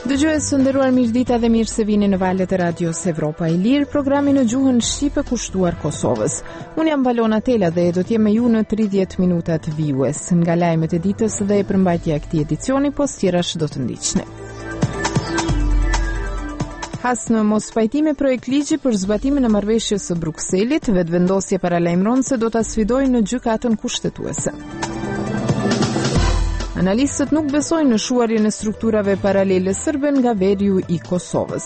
Dëgjues të nderuar, mirëdita dhe mirë se vini në valët e radios Evropa e Lirë, programi në gjuhën shqipe kushtuar Kosovës. Unë jam Balona Tela dhe do të jem me ju në 30 minuta të vijues, nga lajmet e ditës dhe e përmbajtja e këtij edicioni, po tjerash do të ndiqni. Has në mos pajtime projekt ligji për zbatimin e marrëveshjes së Brukselit, vetëvendosje paralajmëron se do ta sfidojë në gjykatën kushtetuese. Analistët nuk besojnë në shuarjen e strukturave paralele serbe nga veriu i Kosovës.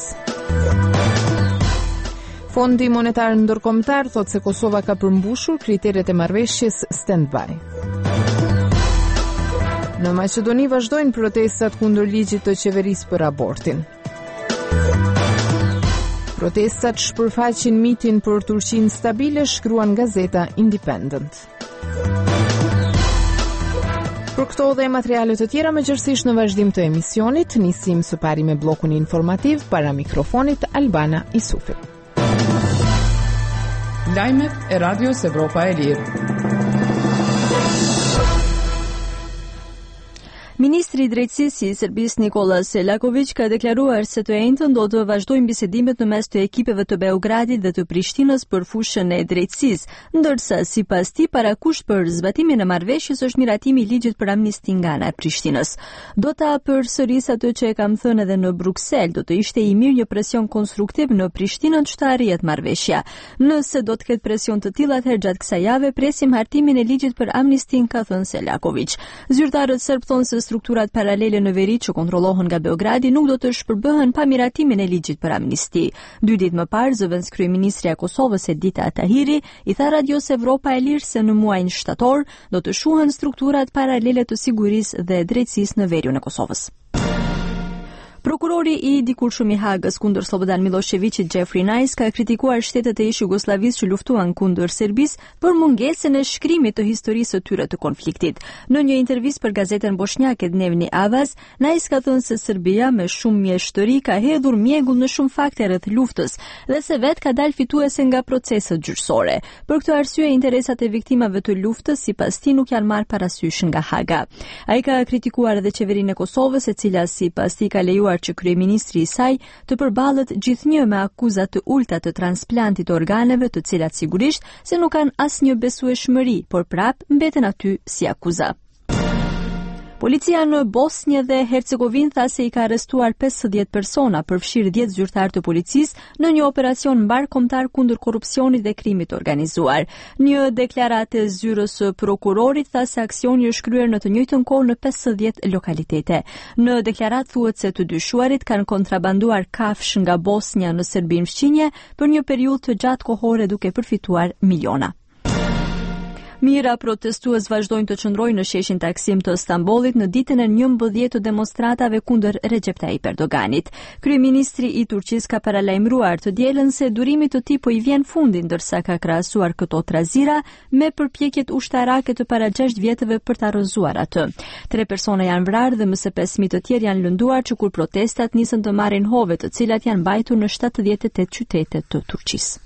Fondi Monetar Ndërkombëtar thotë se Kosova ka përmbushur kriteret e marrëveshjes stand-by. Në Maqedoni vazhdojnë protestat kundër ligjit të qeverisë për abortin. Protestat shpërfaqin mitin për Turqinë stabile, shkruan gazeta Independent. Për këto dhe materialet të tjera mëgjërësisht në vazhdim të emisionit, nisim së pari me blokun informativ, para mikrofonit Albana Isufi. Lajmet e Radios Evropa e Lirë. Ministri i Drejtësisë i Serbisë Nikola Selaković ka deklaruar se të njëjtën do të vazhdojnë bisedimet në mes të ekipeve të Beogradit dhe të Prishtinës për fushën e drejtësisë, ndërsa sipas tij parakusht për zbatimin e marrëveshjes është miratimi i ligjit për amnisti nga ana e Prishtinës. Do ta përsëris atë që e kam thënë edhe në Bruksel, do të ishte i mirë një presion konstruktiv në Prishtinën që të arrihet marrëveshja. Nëse do të ketë presion të tillë atëherë gjatë kësaj jave presim hartimin e ligjit për amnistin, ka thënë Selaković. Zyrtarët serb thonë se strukturat paralele në veri që kontrollohen nga Beogradi nuk do të shpërbëhen pa miratimin e ligjit për amnisti. 2 ditë më parë, zëvendës kryeministrja e Kosovës Edita Tahiri i tha Radios Evropa e Lirë se në muajin shtator do të shuhen strukturat paralele të sigurisë dhe drejtësisë në veriun e Kosovës. Prokurori i dikurshëm i Hagës kundër Slobodan Miloševićit, Jeffrey Nice, ka kritikuar shtetet e ish Jugosllavisë që luftuan kundër Serbisë për mungesën e shkrimit të historisë së tyre të konfliktit. Në një intervistë për gazetën bosnjake Dnevni Avaz, Nice ka thënë se Serbia me shumë mjeshtëri ka hedhur mjegull në shumë fakte rreth luftës dhe se vetë ka dalë fituese nga proceset gjyqësore. Për këtë arsye, interesat e viktimave të luftës sipas tij nuk janë marrë parasysh nga Haga. Ai ka kritikuar edhe qeverinë e Kosovës, e cila sipas tij ka lejuar që kryeministri i saj të përballet gjithnjë me akuza të ulta të transplantit të organeve, të cilat sigurisht se nuk kanë asnjë besueshmëri, por prap mbeten aty si akuza. Policia në Bosnjë dhe Hercegovinë tha se i ka arrestuar 50 persona, përfshirë 10 zyrtarë të policisë në një operacion mbarkombëtar kundër korrupsionit dhe krimit organizuar. Një deklaratë e zyrës së prokurorit tha se aksioni është kryer në të njëjtën kohë në 50 lokalitete. Në deklaratë thuhet se të dyshuarit kanë kontrabanduar kafshë nga Bosnja në Serbinë fqinje për një periudhë të gjatë kohore duke përfituar miliona. Mira protestues vazhdojnë të qëndrojnë në sheshin Taksim të Stambollit në ditën e 11 të demonstratave kundër Recep Tayyip Erdoganit. Kryeministri i Turqisë ka paralajmëruar të dielën se durimi të tij po i vjen fundi, ndërsa ka krahasuar këto trazira me përpjekjet ushtarake të para 6 vjetëve për ta rrëzuar atë. 3 persona janë vrarë dhe më së 15 të tjerë janë lënduar që kur protestat nisën të marrin hove, të cilat janë mbajtur në 78 qytete të Turqisë.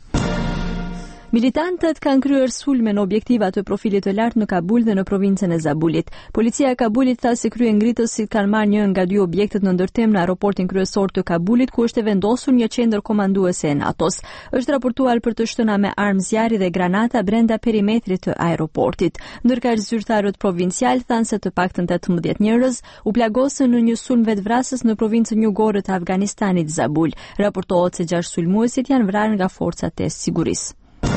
Militantët kanë kryer sulme në objektiva të profilit të lartë në Kabul dhe në provincën e Zabulit. Policia e Kabulit tha se kryengritësit kanë marrë një nga 2 objektet në ndërtim në aeroportin kryesor të Kabulit, ku është vendosur një qendër komanduese e NATO-s. Është raportuar për të shtëna me armë zjarri dhe granata brenda perimetrit të aeroportit. Ndërkaq zyrtarët provincial thanë se të paktën 18 njerëz u plagosën në një sulm vetvrasës në provincën jugore të Afganistanit, Zabul. Raportohet se 6 sulmuesit janë vrarë nga forcat e sigurisë.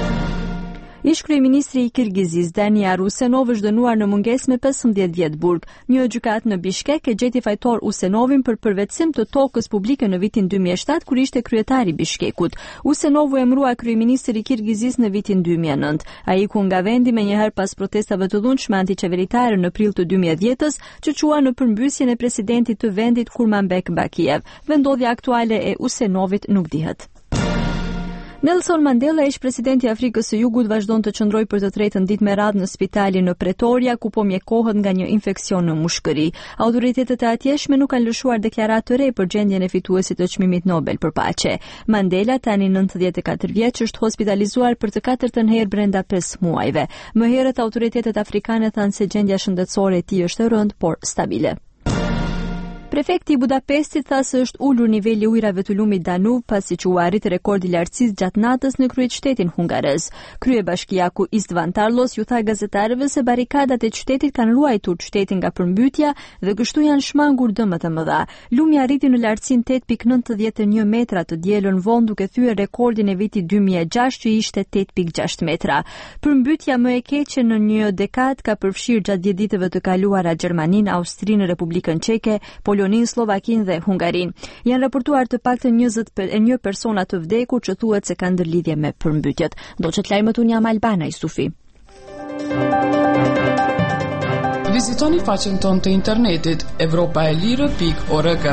Ish kryeministri i Kirgizisë Dani Arusenov është dënuar në mungesë me 15 vjet burg. Një gjykatë në Bishkek e gjeti fajtor Usenovin për përvetësim të tokës publike në vitin 2007 kur ishte kryetari i Bishkekut. Usenov u emërua kryeministër i Kirgizisë në vitin 2009. Ai iku nga vendi menjëherë pas protestave të dhunshme antiqeveritare në prill të 2010-s, që qua në përmbysjen e presidentit të vendit Kurmanbek Bakiyev. Vendodhja aktuale e Usenovit nuk dihet. Nelson Mandela, ish presidenti i Afrikës së Jugut, vazhdon të qëndrojë për të tretën ditë me radhë në spitalin në Pretoria, ku po mjekohet nga një infeksion në mushkëri. Autoritetet e atjeshme nuk kanë lëshuar deklaratë të re për gjendjen e fituesit të çmimit Nobel për paqe. Mandela, tani 94 vjeç, është hospitalizuar për të 4-ën herë brenda 5 muajve. Më herët autoritetet afrikane thanë se gjendja shëndetësore e tij është e rëndë, por stabile. Prefekti i Budapestit tha se është ulur niveli ujrave të lumit Danub pasi që u arrit rekordi lartësisë gjatë natës në kryeqytetin hungarez. Kryebashkiaku Istvan Tarlos ju tha gazetarëve se barikadat e qytetit kanë ruajtur qytetin nga përmbytja dhe kështu janë shmangur dëmet e mëdha. Lumi arriti në lartësinë 8.91 metra të dielën vonë duke thyer rekordin e vitit 2006 që ishte 8.6 metra. Përmbytja më e keqe në një dekadë ka përfshirë gjatë 10 ditëve të kaluara Gjermaninë, Austrinë, Republikën Çeke, Poloninë, Slovakinë dhe Hungarinë. Janë raportuar të paktën 21 persona të vdekur që thuhet se kanë ndërlidhje me përmbytjet. Doçet lajmët unë jam Albana Isufi. Vizitoni faqen tonë të internetit evropaelire.org.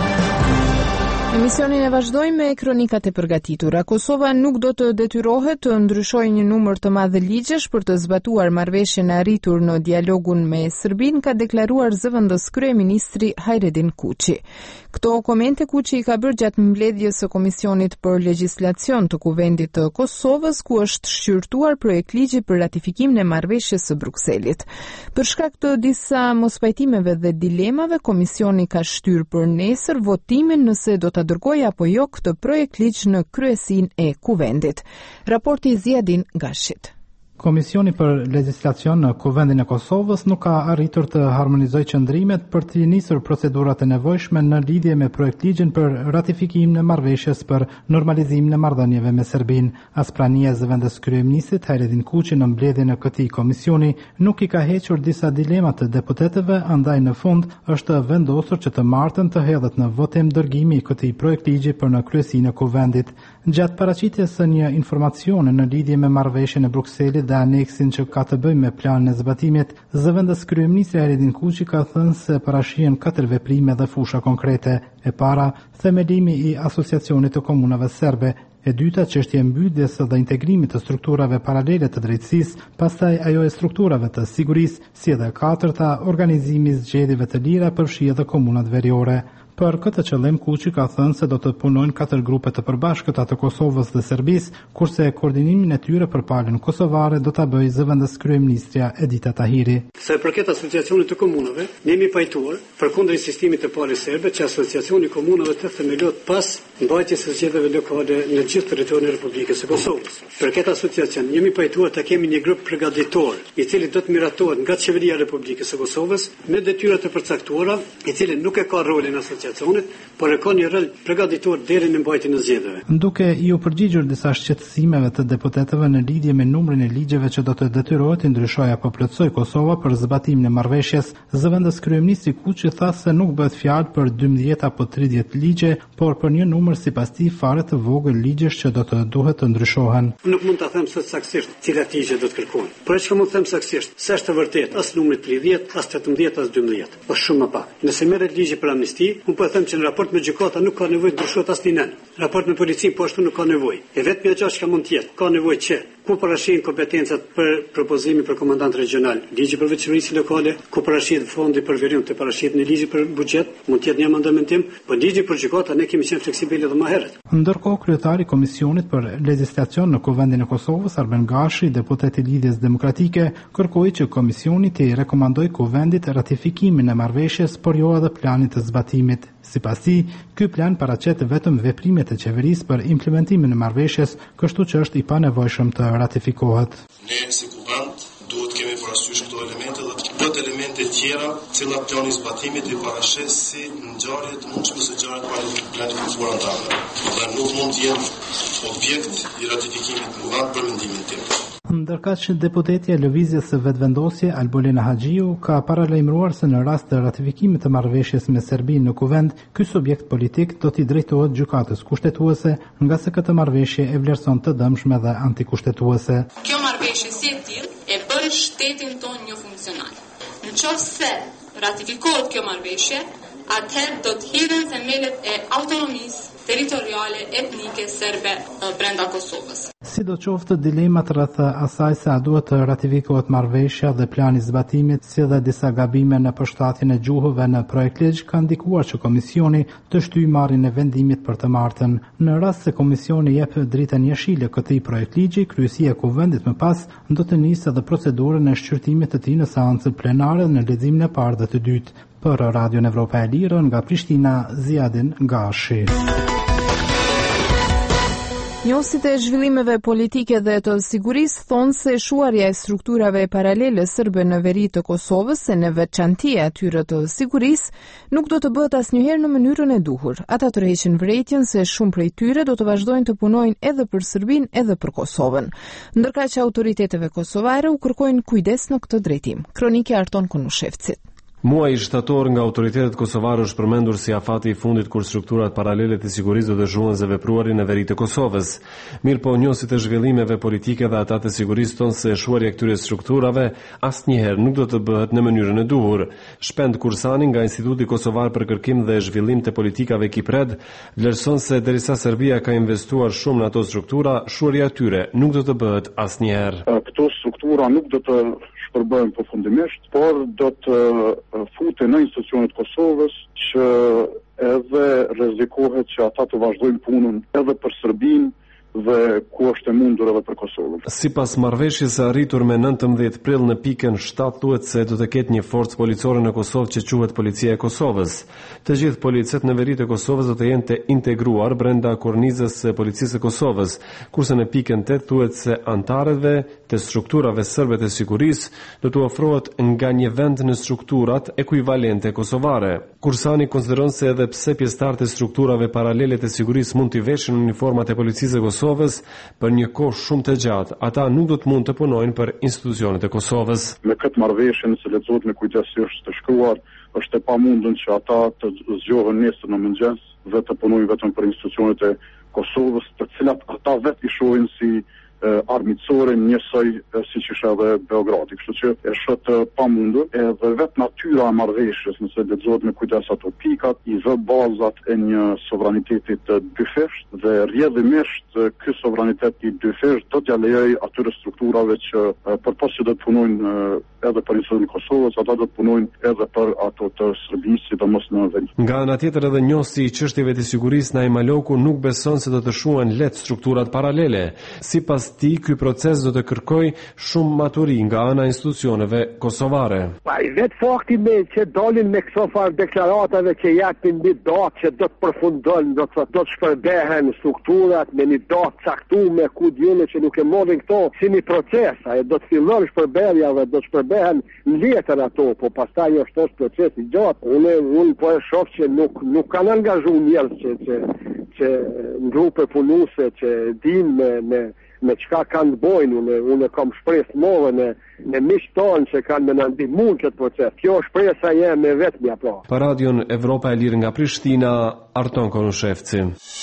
Emisionin e vazhdojmë me kronikat e përgatitura. Kosova nuk do të detyrohet të ndryshojë një numër të madh ligjesh për të zbatuar marrëveshjen e arritur në dialogun me Serbinë, ka deklaruar zëvendës kryeministri Hajredin Kuçi. Këto komente Kuçi i ka bërë gjatë mbledhjes së Komisionit për Legjislacion të Kuvendit të Kosovës, ku është shqyrtuar projekt ligji për ratifikimin e marrëveshjes së Brukselit. Për shkak të disa mospajtimeve dhe dilemave, komisioni ka shtyr për nesër votimin nëse do ta dërgojë apo jo këtë projekt ligj në kryesinë e Kuvendit. Raporti i Ziadin Gashit. Komisioni për Legjislacion në Kuvendin e Kosovës nuk ka arritur të harmonizojë qëndrimet për të nisur procedurat e nevojshme në lidhje me projektligjin për ratifikimin e marrëveshjes për normalizimin e marrëdhënieve me Serbinë. As prania e zëvendës kryeministrit Hajredin Kuçi në mbledhjen e këtij komisioni nuk i ka hequr disa dilema të deputetëve, andaj në fund është vendosur që të martën të hedhet në votim dërgimi i këtij projektligji për në kryesinë e Kuvendit. Gjatë paraqitjes së një informacioni në lidhje me marrëveshjen e Brukselit dhe aneksin që ka të bëjë me planin e zbatimit, zëvendës kryeministri Hajredin Kuçi ka thënë se parashihen 4 veprime dhe fusha konkrete. E para, themelimi i asociacionit të komunave serbe. E dyta, çështja e mbylljes dhe integrimit të strukturave paralele të drejtësisë, pastaj ajo e strukturave të sigurisë, si edhe e katërta, organizimi i zgjedhjeve të lira përfshi edhe komunat veriore. Për këtë qëllim Kuçi ka thënë se do të punojnë 4 grupe të përbashkëta të Kosovës dhe Serbisë, kurse koordinimin e tyre për palën kosovare do ta bëjë zëvendës kryeministrja Edita Tahiri. Sa i përket asociacionit të komunave, ne jemi pajtuar përkundër insistimit të palës serbe që asociacioni i komunave të themelohet pas mbajtjes së zgjedhjeve lokale në gjithë territorin e Republikës së Kosovës. Për këtë asociacion jemi pajtuar të kemi një grup përgatitor, i cili do të miratohet nga qeveria e Republikës së Kosovës me detyra të përcaktuara, i cili nuk e ka rolin por e ka një rol përgatitor deri në mbajtjen e zgjedhjeve. Duke i u përgjigjur disa shqetësimeve të deputetëve në lidhje me numrin e ligjeve që do të detyrohet të ndryshojë apo plotësoj Kosova për zbatimin e marrëveshjes, zëvendës kryeministri Kuçi tha se nuk bëhet fjalë për 12 apo 30 ligje, por për një numër sipas tij fare të vogël ligjesh që do të duhet të ndryshohen. Nuk mund ta them sot saktësisht cilat ligje do të kërkojnë. Por çka mund të them saktësisht, s'është e vërtetë as numri 30, as 18, as 12, po shumë më pak. Nëse merret ligji për amnisti, po them që në raport me gjykata nuk ka nevojë të ndryshohet asnjë. Raport me policinë po ashtu nuk ka nevojë. E vetmja gjë që mund të jetë, ka nevojë që ku parashihen kompetencat për propozimin për komandant regional, ligji për veçorinë lokale, ku parashihet fondi për verim të parashihet në ligji për buxhet, mund të jetë një amendamentim, por ligji për gjykata ne kemi qenë fleksibilë edhe më herët. Ndërkohë kryetari i Komisionit për Legjislacion në Kuvendin e Kosovës, Arben Gashi, deputet i Lidhjes Demokratike, kërkoi që komisioni të rekomandojë Kuvendit ratifikimin e marrëveshjes, por jo edhe planin të zbatimit. Sipas tij, ky plan paraqet vetëm veprimet e qeverisë për implementimin e marrëveshjes, kështu që është i panevojshëm të ratifikohet. Ne si Kuvend duhet kemi parasysh këto elemente dhe plot elemente tjera, cilat plani i zbatimit i parashes si ngjarje të mundshme së ngjarjeve planifikuara ndale. Dhe nuk mund të jenë objekt i ratifikimit në Kuvend për mendimin tim. Ndërkaq që deputetja e lëvizjes së vetëvendosje Albolena Haxhiu ka paralajmëruar se në rast të ratifikimit të marrëveshjes me Serbinë në Kuvend, ky subjekt politik do t'i drejtohet gjykatës kushtetuese, nga se këtë marrëveshje e vlerëson të dëmshme dhe antikushtetuese. Kjo marrëveshje si e tillë e bën shtetin tonë një funksional. Nëse ratifikohet kjo marrëveshje, atëherë do të hidhen themelet e autonomisë territoriale etnike serbe brenda Kosovës. Sidoqoftë, dilemat rreth asaj se a duhet të ratifikohet marrëveshja dhe plani i zbatimit, si dhe disa gabime në përshtatjen e gjuhëve në projektligj kanë ndikuar që komisioni të shtyjë marrjen e vendimit për të martën. Në rast se komisioni jep dritën jeshile këtij projektligji, kryesia e Kuvendit më pas do të nisë edhe procedurën e shqyrtimit të tij në seancën plenare në leximin e parë dhe të dytë. Për Radion Evropa e Lirë nga Prishtina, Ziadin Gashi. Njohësit e zhvillimeve politike dhe të sigurisë thonë se shuarja e strukturave paralele serbe në veri të Kosovës e në veçanti e atyre të sigurisë nuk do të bëhet asnjëherë në mënyrën e duhur. Ata tërheqin vërejtjen se shumë prej tyre do të vazhdojnë të punojnë edhe për Serbinë edhe për Kosovën. Ndërkaq që autoriteteve kosovare u kërkojnë kujdes në këtë drejtim. Kroniki Arton Konushevcit. Muaji shtator nga autoritetet kosovare është përmendur si afati i fundit kur strukturat paralele të sigurisë do të dëshmuan se vepruarin në veri të Kosovës. Mirë po, njohësit e zhvillimeve politike dhe ata të sigurisë tonë se shuarja këtyre strukturave asnjëherë nuk do të bëhet në mënyrën e duhur. Shpend Kursani nga Instituti Kosovar për Kërkim dhe Zhvillim të Politikave Kipred vlerëson se derisa Serbia ka investuar shumë në ato struktura, shuarja e tyre nuk do të bëhet asnjëherë. Këto struktura nuk do të shpërbëhen përfundimisht, por do të futen në institucionet Kosovës që edhe rrezikohet që ata të vazhdojnë punën edhe për Serbinë dhe ku është e mundur edhe për Kosovën. Sipas marrëveshjes së arritur me 19 prill në pikën 7 thuhet se do të ketë një forcë policore në Kosovë që quhet Policia e Kosovës. Të gjithë policët në veritë e Kosovës do të jenë të integruar brenda kornizës së Policisë së Kosovës, kurse në pikën 8 thuhet se anëtarëve të strukturave serbe të sigurisë do të ofrohet nga një vend në strukturat ekuivalente kosovare. Kursani konsideron se edhe pse pjesëtarët e strukturave paralele të sigurisë mund të veshin uniformat e Policisë së Kosovës për një kohë shumë të gjatë, ata nuk do të mund të punojnë për institucionet e Kosovës. Me këtë marrëveshje që lexohet me kujdesisht të shkruar, është e pamundun që ata të zgjohen nesër në mëngjes dhe të punojnë vetëm për institucionet e Kosovës, të cilat ata vetë i shohin si armiqësore njësoj siç ishte edhe Beogradi. Kështu që është të pamundur edhe vetë natyra e marrëveshjes, nëse lexohet me kujdes ato pikat, i vë bazat e një sovraniteti të dyfisht dhe rrjedhimisht ky sovranitet i dyfisht do t'ja lejojë atyre strukturave që përpos që do të punojnë edhe për institucionin e Kosovës, ata do të punojnë edhe për ato të Serbisë, sidomos në veri. Nga ana tjetër edhe njohësi i çështjeve të sigurisë Naim Aloku nuk beson se do të shuhen lehtë strukturat paralele. Sipas tij, ky proces do të kërkojë shumë maturi nga ana e institucioneve kosovare. Vetë fakti me që dalin me këto farë deklaratave që japin mbi datë që do të përfundojnë, do të shpërbehen strukturat me një datë caktuar ku diunë që nuk e morrin këto si një proces, ai do të fillon shpërbërja dhe do të shpërbehen në letër ato, po pastaj është proces i gjatë. Unë po e shoh që nuk kanë angazhuar njerëz që në grupe punuese që dinë me çka kanë të bojnë. Unë kam shpresë mëdha në miqtë tonë që kanë më ndihmuar këtë proces. Kjo shpresa jeme vetëm apo. Për Radion Evropa e Lirë nga Prishtina, Arton Konushevci.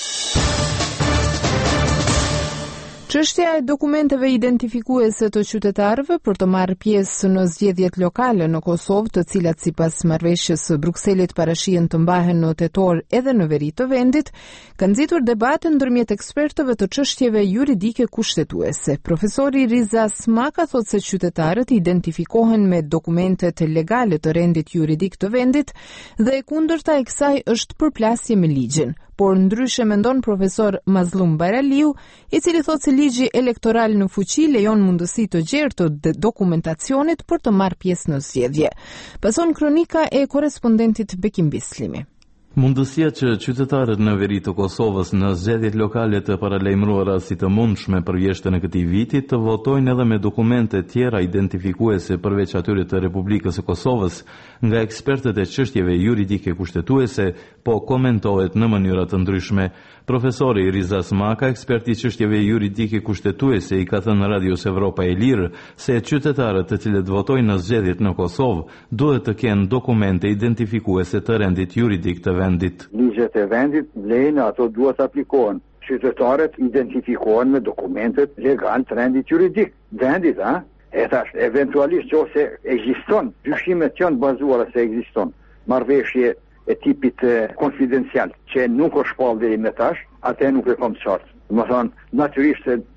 Çështja e dokumenteve identifikuese të qytetarëve për të marrë pjesë në zgjedhjet lokale në Kosovë, të cilat sipas marrëveshjes së Brukselit parashihen të mbahen në tetor edhe në veri të vendit, ka nxitur debate ndërmjet ekspertëve të çështjeve juridike kushtetuese. Profesori Riza Smaka thotë se qytetarët identifikohen me dokumentet legale të rendit juridik të vendit dhe e kundërta e kësaj është përplasje me ligjin. Por ndryshe mendon profesor Mazlum Baraliu, i cili thotë se ligji elektoral në fuqi lejon mundësi të gjerë të dokumentacionit për të marrë pjesë në zgjedhje. Pason kronika e korrespondentit Bekim Bislimi. Mundësia që qytetarët në veri të Kosovës në zgjedhjet lokale të paralajmëruara si të mundshme për vjeshtën e këtij viti të votojnë edhe me dokumente tjera identifikuese përveç atyre të Republikës së Kosovës, nga ekspertët e çështjeve juridike kushtetuese, po komentohet në mënyra të ndryshme. Profesori Riza Smaka, ekspert i çështjeve juridike kushtetuese, i ka thënë Radios Evropa e Lirë se qytetarët të cilët votojnë në zgjedhjet në Kosovë duhet të kenë dokumente identifikuese të rendit juridik të vendit. Ligjet e vendit lejnë ato duhet aplikohen. Qytetarët identifikohen me dokumentet legal të rendit juridik. Vendit, e thash, eventualisht që ose ekziston, dyshimet janë bazuara se ekziston marrëveshje e tipit konfidencial që nuk është shpall deri më tash, atë nuk e kam qartë. Do të thonë, natyrisht se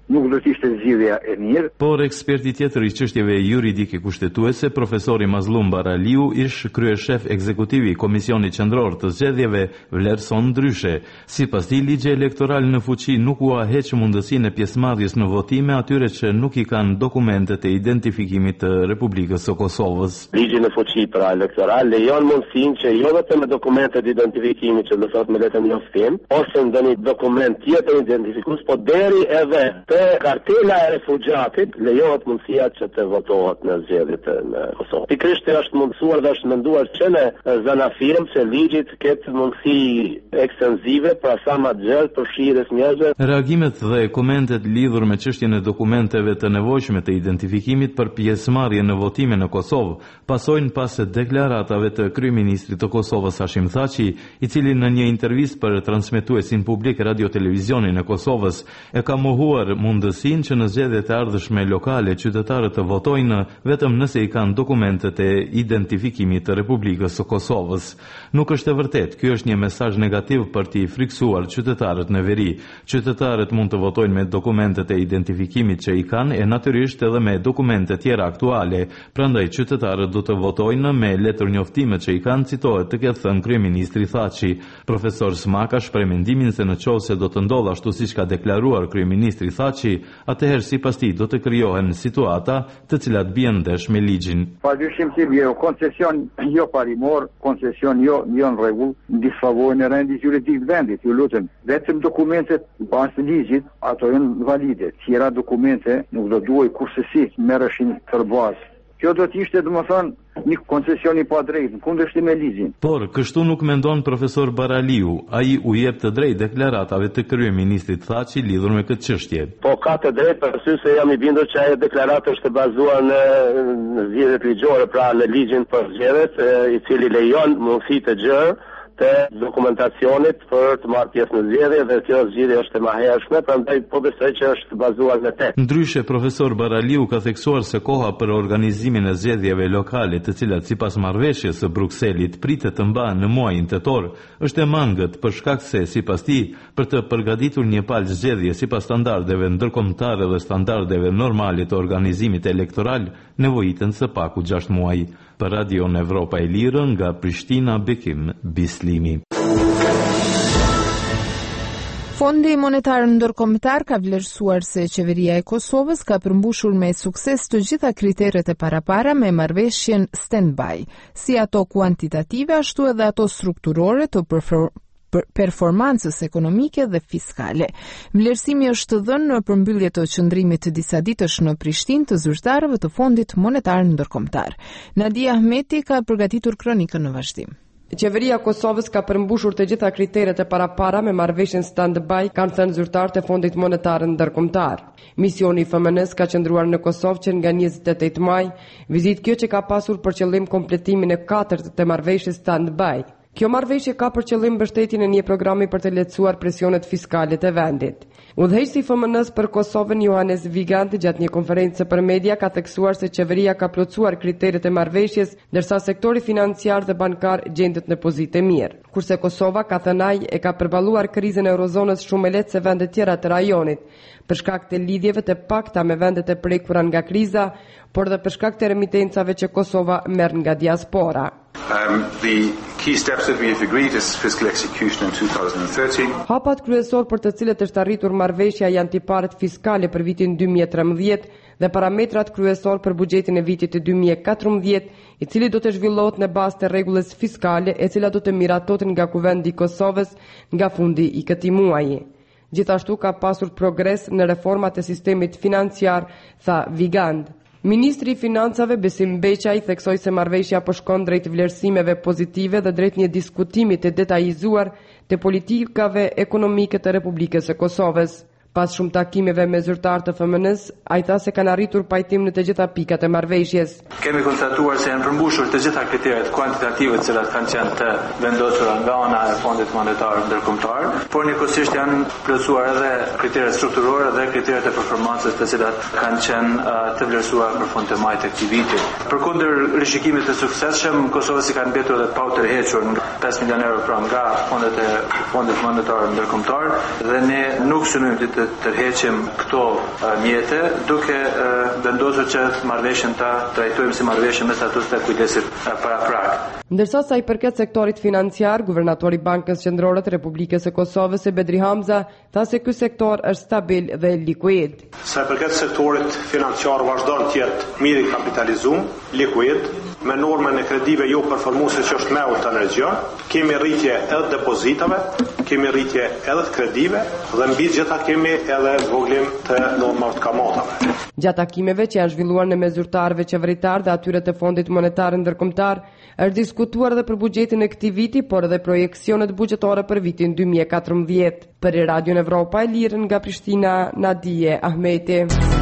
nuk do të ishte zgjidhja e mirë. Por eksperti tjetër i çështjeve juridike kushtetuese, profesori Mazlum Baraliu, ish kryeshef ekzekutiv i Komisionit Qendror të Zgjedhjeve, vlerëson ndryshe. Sipas tij, ligji elektoral në fuqi nuk u heq mundësinë e pjesëmarrjes në votime atyre që nuk i kanë dokumentet e identifikimit të Republikës së Kosovës. Ligji në fuqi pra elektoral lejon mundësinë që jo vetëm me dokumentet e identifikimit që do thotë me letër njoftim ose ndonjë dokument tjetër identifikues, po deri edhe te kartela e refugjatit lejohet mundësia që të votohet në zgjedhjet në Kosovë. Pikërisht është mundësuar dhe është menduar që në zanafirm që ligji të ketë mundësi ekstensive pra sa më gjatë përfshirjes njerëzve. Reagimet dhe komentet lidhur me çështjen e dokumenteve të nevojshme të identifikimit për pjesëmarrje në votime në Kosovë pasojnë pas deklaratave të kryeministrit të Kosovës Hashim Thaçi, i cili në një intervistë për transmetuesin publik Radio Televizionin e Kosovës e ka mohuar mundësinë që në zgjedhjet e ardhshme lokale qytetarët të votojnë vetëm nëse i kanë dokumentet e identifikimit të Republikës së Kosovës. Nuk është e vërtetë, ky është një mesazh negativ për t'i friksuar qytetarët në veri. Qytetarët mund të votojnë me dokumentet e identifikimit që i kanë e natyrisht edhe me dokumente tjera aktuale, prandaj qytetarët do të votojnë me letër njoftime që i kanë, citohet të ketë thënë kryeministri Thaçi. Profesor Smaka shpreh mendimin se nëse do të ndodhë ashtu siç ka deklaruar kryeministri Thaçi, atëherë sipas tij do të krijohen situata të cilat bien ndesh me ligjin. Padyshim se jo koncesion jo parimor, koncesion jo në rregull, në disfavorin e rendit juridik të vendit. Ju lutem, vetëm dokumentet pas ligjit ato janë valide. Tjera dokumente nuk do duhet kurrësi merreshin përballë. Kjo do të ishte domethënë një koncesion i padrejtë, në kundërshtim me ligjin. Por kështu nuk mendon profesor Baraliu. Ai u jep të drejtë deklaratave të kryeministrit Thaçi lidhur me këtë çështje. Po ka të drejtë për arsye se jam i bindur që ajo deklaratë është e bazuar në zgjedhjet ligjore, pra në ligjin për zgjedhjet, i cili lejon mundësi të gjerë të dokumentacionit për të marrë pjesë në zgjedhje dhe kjo zgjedhje është e mahershme, prandaj po besoj që është bazuar në tet. Ndryshe, profesor Baraliu ka theksuar se koha për organizimin e zgjedhjeve lokale, të cilat sipas marrëveshjes së Brukselit pritet të mbahen në muajin tetor, është e mangët për shkak se sipas tij, për të përgatitur një palë zgjedhje sipas standardeve ndërkombëtare dhe standardeve normale të organizimit elektoral, nevojiten së paku 6 muaj. Për Radio Evropa e Lirë nga Prishtina, Bekim Bislimi. Fondi Monetar Ndërkombëtar ka vlerësuar se qeveria e Kosovës ka përmbushur me sukses të gjitha kriteret e parapara me marrëveshjen stand-by, si ato kuantitative ashtu edhe ato strukturore të performancës ekonomike dhe fiskale. Vlerësimi është dhënë në përmbyllje të qëndrimit të disa ditësh në Prishtinë të zyrtarëve të Fondit Monetar Ndërkombëtar. Nadia Ahmeti ka përgatitur kronikën në vazhdim. Qeveria e Kosovës ka përmbushur të gjitha kriteret e parapara me marrëveshjen stand-by, kanë thënë zyrtarët e Fondit Monetar Ndërkombëtar. Misioni i FMN-s ka qëndruar në Kosovë që nga 28 maj, vizitë kjo që ka pasur për qëllim kompletimin e 4 të marrëveshjes stand-by. Kjo marrëveshje ka për qëllim mbështetjen e një programi për të lehtësuar presionet fiskale të vendit. Udhëheqësi i FMN-s për Kosovën Johannes Vigand gjatë një konferencë për media ka theksuar se qeveria ka plotësuar kriteret e marrëveshjes, ndërsa sektori financiar dhe bankar gjendet në pozitë mirë. Kurse Kosova, ka thënë ai, e ka përballuar krizën e eurozonës shumë lehtë se vendet tjera të rajonit, për shkak të lidhjeve të pakta me vendet e prekura nga kriza, por dhe për shkak të remitencave që Kosova merr nga diaspora. The key steps that we have agreed is fiscal execution in 2013. Hapat kryesor për të cilët është arritur marrëveshja janë tiparet fiskale për vitin 2013 dhe parametrat kryesor për buxhetin e vitit të 2014, i cili do të zhvillohet në bazë të rregullës fiskale, e cila do të miratohet nga Kuvendi i Kosovës nga fundi i këtij muaji. Gjithashtu ka pasur progres në reformat e sistemit financiar, tha Vigand. Ministri i Financave Besim Beqaj theksoi se marrëveshja po shkon drejt vlerësimeve pozitive dhe drejt një diskutimi të detajizuar të politikave ekonomike të Republikës së Kosovës. Pas shumë takimeve me zyrtar të FMN-s, ai tha se kanë arritur pajtim në të gjitha pikat e marrëveshjes. Kemi konstatuar se janë përmbushur të gjitha kriteret kuantitative të cilat kanë qenë të vendosura nga ana e Fondit Monetar Ndërkombëtar, por njëkohësisht janë plotësuar edhe kriteret strukturore dhe kriteret e performancës të cilat kanë qenë të vlerësuara për fund të majit të këtij viti. Përkundër rishikimit të suksesshëm, Kosovës i kanë mbetur edhe pa u tërhequr 5 milionë euro pra nga Fondit Monetar Ndërkombëtar dhe ne nuk synojmë të tërheqim këto mjete, duke vendosur që marrëveshjen ta trajtojmë si marrëveshje me status të kujdesit paraprak. Ndërsa sa i përket sektorit financiar, guvernatori i Bankës Qendrore të Republikës së Kosovës Bedri Hamza tha se ky sektor është stabil dhe likuid. Sa i përket sektorit financiar vazhdon të jetë mirë i kapitalizuar, likuid, me normën e kredive jo performuese që është me ulta në region, kemi rritje edhe depozitave, kemi rritje edhe të kredive dhe mbi gjitha kemi edhe zvoglim të normave të kamatave. Gjatë takimeve që janë zhvilluar në mes zyrtarëve qeveritar dhe atyre të Fondit Monetar Ndërkombëtar, është diskutuar edhe për buxhetin e këtij viti, por edhe projekcionet buxhetore për vitin 2014. Për Radion Evropa e Lirë nga Prishtina, Nadije Ahmeti.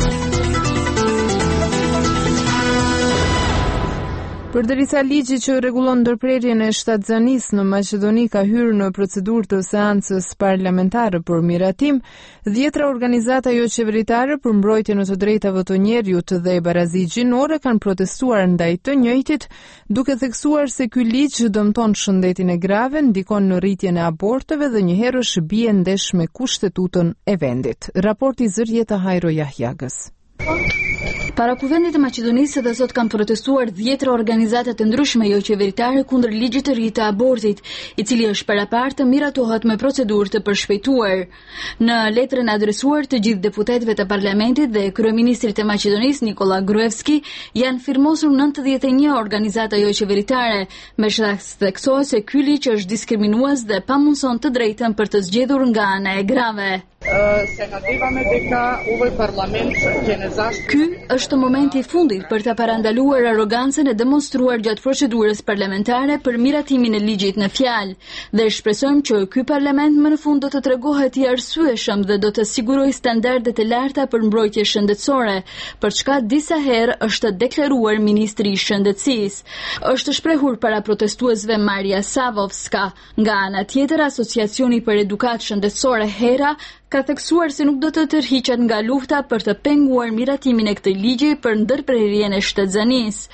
Përdërisa ligji që rregullon ndërprerjen e shtatzanisë në Maqedoni ka hyrë në procedurë të seancës parlamentare për miratim, 10 organizata jo qeveritare për mbrojtjen e të drejtave të njerëzit dhe barazi gjinore kanë protestuar ndaj të njëjtit, duke theksuar se ky ligj dëmton shëndetin e grave, ndikon në rritjen e aborteve dhe njëherë bie ndesh me kushtetutën e vendit. Raporti Zërjeta Hajro Jahjagës. Para kuvendit të Maqedonisë dhe sot kanë protestuar 10 organizata të ndryshme jo qeveritare kundër ligjit të ri të abortit, i cili është parapar të miratohet me procedurë të përshpejtuar. Në letrën adresuar të gjithë deputetëve të parlamentit dhe kryeministrit të Maqedonisë Nikola Gruevski, janë firmosur 91 organizata jo qeveritare, me shkas theksohet se ky ligj është diskriminues dhe pamundson të drejtën për të zgjedhur nga ana e grave. Ky është momenti i fundit për të parandaluar arrogancën e demonstruar gjatë procedurës parlamentare për miratimin e ligjit në fjalë dhe shpresojmë që ky parlament më në fund do të tregohet i arsyeshëm dhe do të sigurojë standarde të larta për mbrojtje shëndetësore, për çka disa herë është deklaruar ministri i shëndetësisë. Është shprehur para protestuesve Maria Savovska. Nga ana tjetër, Asociacioni për Edukatë Shëndetësore HERA ka theksuar se nuk do të tërhiqet nga lufta për të penguar miratimin e këtij ligji për ndërprerjen e shtetzanisë.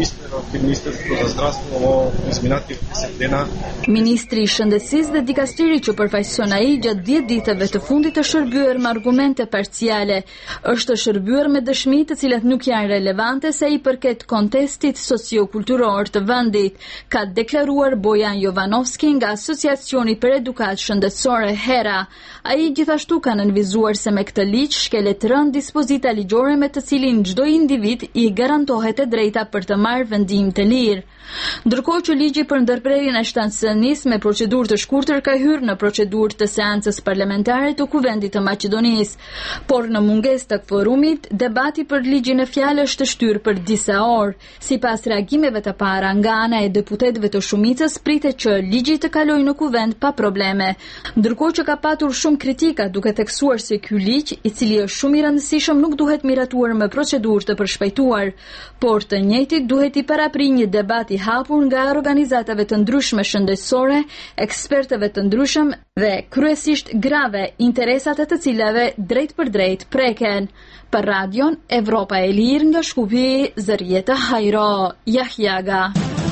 Ministri i Shëndetësisë dhe dikasteri që përfaqëson ai gjatë 10 ditëve të fundit është shërbyer me argumente parciale. Është shërbyer me dëshmi të cilat nuk janë relevante se i përket kontestit sociokulturor të vendit, ka deklaruar Bojan Jovanovski nga Asociacioni për Edukatë Shëndetësore HERA. Ai gjithashtu ka nënvizuar se me këtë ligj shkelet rënd dispozita ligjore me të cilin çdo individ i garantohet e drejta për të marrë vendim të lirë. Ndërkohë që ligji për ndërprerjen e shtatzanisë me procedurë të shkurtër ka hyrë në procedurë të seancës parlamentare të Kuvendit të Maqedonisë, por në mungesë të forumit, debati për ligjin e fjalë është shtyrë për disa orë. Sipas reagimeve të para nga ana e deputetëve të shumicës, pritet që ligji të kalojë në Kuvend pa probleme. Ndërkohë që ka patur shumë kritika duke theksuar se ky ligj, i cili është shumë i rëndësishëm, nuk duhet miratuar me procedurë të përshpejtuar, por të njëjtit duhet i paraprijë një debat i hapur nga organizatave të ndryshme shëndetësore, ekspertëve të ndryshëm dhe kryesisht grave, interesat e të cilave drejt për drejt preken. Për Radion Evropa e Lirë nga Shkupi, Zërjeta Hajro Jahjaga.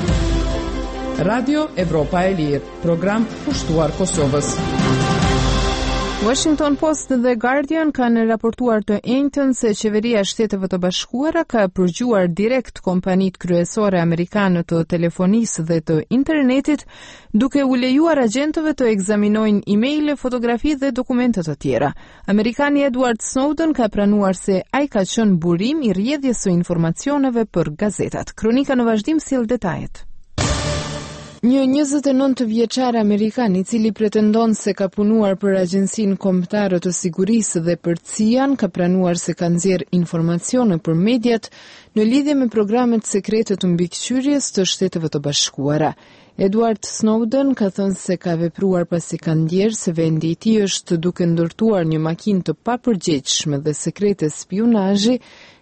Radio Evropa e Lirë, program pushtuar Kosovës. Washington Post dhe Guardian kanë raportuar të njëjtën se qeveria e Shteteve të Bashkuara ka përgjuar direkt kompanitë kryesore amerikane të telefonisë dhe të internetit, duke u lejuar agjentëve të ekzaminojnë emailë, fotografi dhe dokumente të tjera. Amerikani Edward Snowden ka pranuar se ai ka qenë burim i rrjedhjes së informacioneve për gazetat. Kronika në vazhdim sjell detajet. Një 29 vjeçar Amerikan i cili pretendon se ka punuar për Agjencinë Kombëtare të Sigurisë dhe për CIA ka pranuar se ka nxjerr informacione për mediat në lidhje me programet sekrete të mbikëqyrjes të Shteteve të Bashkuara. Edward Snowden ka thënë se ka vepruar pasi ka ndjerë se vendi i tij është duke ndërtuar një makinë të papërgjegjshme dhe sekrete spionazhi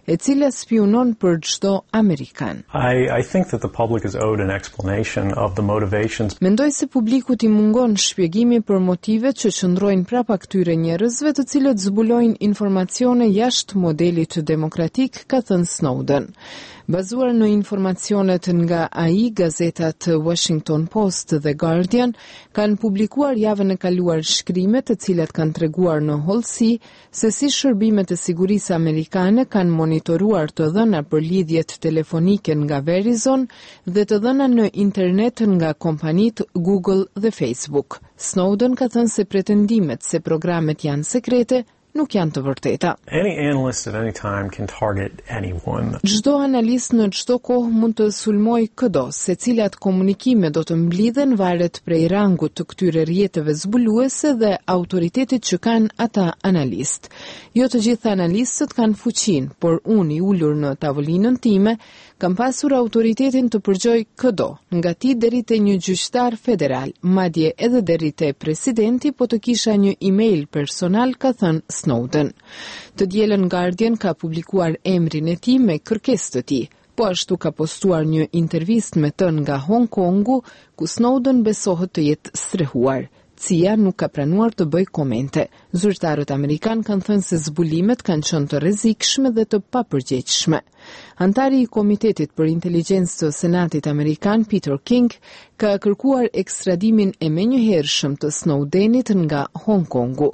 e cila spionon për çdo amerikan. I think that the public is owed an explanation of the motivations. Mendoj se publikut i mungon shpjegimi për motivet që qëndrojnë prapa këtyre njerëzve të cilët zbulojnë informacione jashtë modelit demokratik, ka thënë Snowden. Bazuar në informacionet nga AI, gazetat Washington Post dhe Guardian kanë publikuar javën e kaluar shkrime të cilat kanë treguar në hollësi se si shërbimet e sigurisë amerikane kanë monitoruar të dhëna për lidhjet telefonike nga Verizon dhe të dhëna në internet nga kompanitë Google dhe Facebook. Snowden ka thënë se pretendimet se programet janë sekrete nuk janë të vërteta. Any analyst at any time can target anyone. Çdo analist në çdo kohë mund të sulmojë çdo, se cilat komunikime do të mblidhen varet prej rangut të këtyre rrjeteve zbuluese dhe autoritetit që kanë ata analist. Jo të gjithë analistët kanë fuqinë, por unë i ulur në tavolinën time kam pasur autoritetin të përgjoj çdo, nga ti deri te një gjyqtar federal, madje edhe deri te presidenti, po të kisha një email personal, ka thënë Snowden. Të dielën Guardian ka publikuar emrin e tij me kërkesë të tij. Po ashtu ka postuar një intervistë me të nga Hong Kongu, ku Snowden besohet të jetë strehuar. CIA nuk ka pranuar të bëj komente. Zyrtarët amerikan kanë thënë se zbulimet kanë qenë të rrezikshme dhe të papërgjegjshme. Antari i Komitetit për Inteligjencë të Senatit Amerikan, Peter King, ka kërkuar ekstradimin e menjëhershëm të Snowdenit nga Hong Kongu.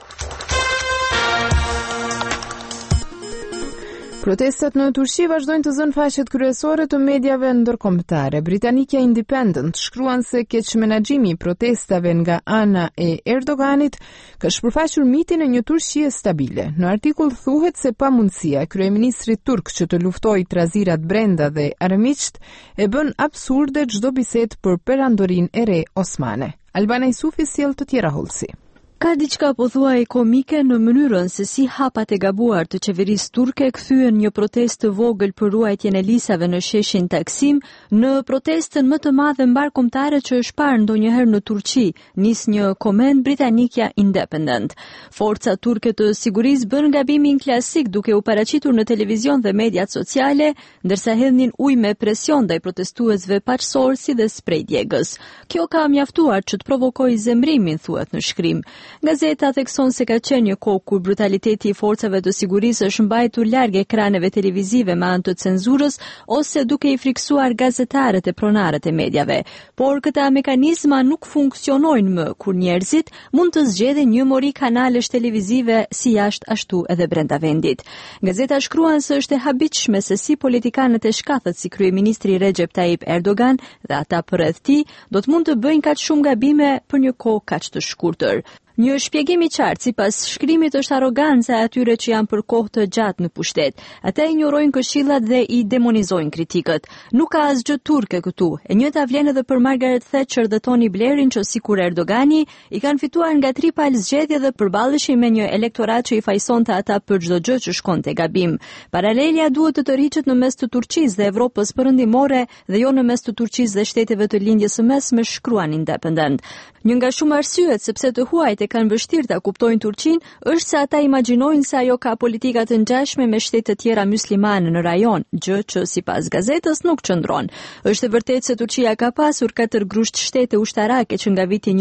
Protestat në Turqi vazhdojnë të zënë faqet kryesore të mediave ndërkombëtare. Britanikja Independent shkruan se keqmenaxhimi i protestave nga ana e Erdoganit ka shpërfaqur mitin e një Turqie stabile. Në artikull thuhet se pamundësia e kryeministrit turk që të luftojë trazirat brenda dhe armiqt e bën absurde çdo bisedë për perandorinë e re osmane. Albana Isufi sjell të tjera hollësi. Ka diçka pothuaj komike në mënyrën se si hapat e gabuar të qeverisë turke kthyen një protestë të vogël për ruajtjen e lisave në sheshin Taksim në protestën më të madhe mbarkombëtare që është parë ndonjëherë në Turqi, nis një koment britanikja Independent. Forca turke të sigurisë bën gabimin klasik duke u paraqitur në televizion dhe mediat sociale, ndërsa hedhin ujë me presion ndaj protestuesve paqësorë si dhe sprej djegës. Kjo ka mjaftuar që të provokojë zemrimin, thuhet në shkrim. Gazeta thekson se ka qenë një kohë kur brutaliteti i forcave të sigurisë është mbajtur larg ekraneve televizive me anë të cenzurës ose duke i friksuar gazetarët e pronarët e mediave. Por këta mekanizma nuk funksionojnë më kur njerëzit mund të zgjedhin një mori kanalesh televizive si jashtë ashtu edhe brenda vendit. Gazeta shkruan se është e habitshme se si politikanët e shkathët si kryeministri Recep Tayyip Erdogan dhe ata përreth tij do të mund të bëjnë kaq shumë gabime për një kohë kaq të shkurtër. Një shpjegim i qartë sipas shkrimit është arroganca e atyre që janë për kohë të gjatë në pushtet. Ata ignorojnë këshillat dhe i demonizojnë kritikët. Nuk ka asgjë turke këtu. E njëjta vlen edhe për Margaret Thatcher dhe Tony Blairin që sikur Erdogani i kanë fituar nga 3 palë zgjedhje dhe përballeshin me një elektorat që i fajsonte ata për çdo gjë që shkonte gabim. Paralelja duhet të tërhiqet në mes të Turqisë dhe Evropës perëndimore dhe jo në mes të Turqisë dhe shteteve të lindjes së mesme, shkruan Independent. Një nga shumë arsyet sepse të huajt e kanë vështirë ta kuptojnë Turqinë është se ata imagjinojnë se ajo ka politika të ngjashme me shtete të tjera myslimane në rajon, gjë që sipas gazetës nuk qëndron. Është e vërtetë se Turqia ka pasur 4 grusht shtete ushtarake që nga viti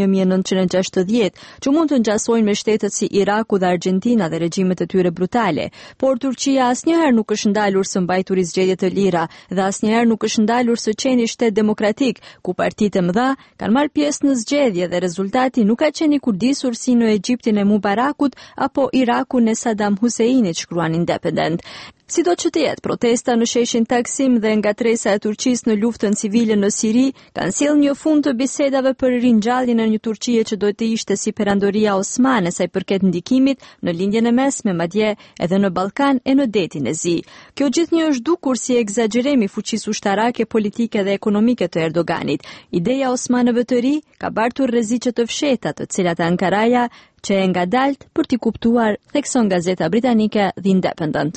1960 që mund të ngjasojnë me shtetet si Iraku dhe Argentina dhe regjimet e tyre brutale, por Turqia asnjëherë nuk është ndalur së mbajturi zgjedhje të lira dhe asnjëherë nuk është ndalur së qeni shtet demokratik, ku partitë e mëdha kanë marrë pjesë në zgjedhje dhe rezultati nuk ka qenë i kurdisur si në Egjiptin e Mubarakut apo Irakun e Saddam Huseinit, shkruan Independent. Sido që të jetë, protesta në sheshin Taksim dhe ngatresa e Turqisë në luftën civile në Siri kanë sjellë një fund të bisedave për ringjalljen e një Turqie që do të ishte si perandoria osmane sa i përket ndikimit në lindjen e mesme, madje edhe në Ballkan e në detin e Zi. Kjo gjithnjë është dukur si egzagjerim i fuqisë ushtarake, politike dhe ekonomike të Erdoganit. Ideja osmanëve të ri ka bartur rreziqe të fshehta, të cilat Ankaraja që e ngadalt për t'i kuptuar, thekson gazeta britanike The Independent.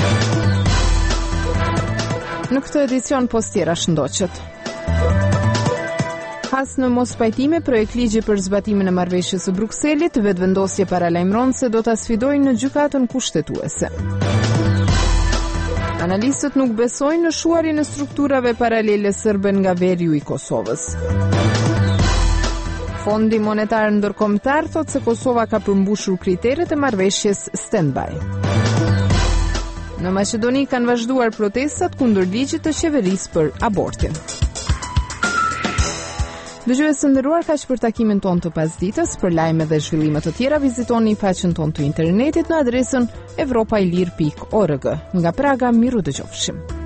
Në këtë edicion postiera shëndoqet. Has në mos pajtime, projekt ligji për zbatimin e marrëveshjes së Brukselit, vetëvendosje paralajmëron se do ta sfidojnë në gjykatën kushtetuese. Analistët nuk besojnë në shuarin e strukturave paralele serbe nga veriu i Kosovës. Fondi Monetar Ndërkombëtar thotë se Kosova ka përmbushur kriteret e marrëveshjes standby. Në Maqedoni kanë vazhduar protestat kundër ligjit të qeverisë për abortin. Dëgjues të nderuar, kaq për takimin ton të pasdites. Për lajme dhe zhvillime të tjera vizitoni faqen ton të internetit në adresën evropailir.org. Nga Praga, miru dëgjofshim.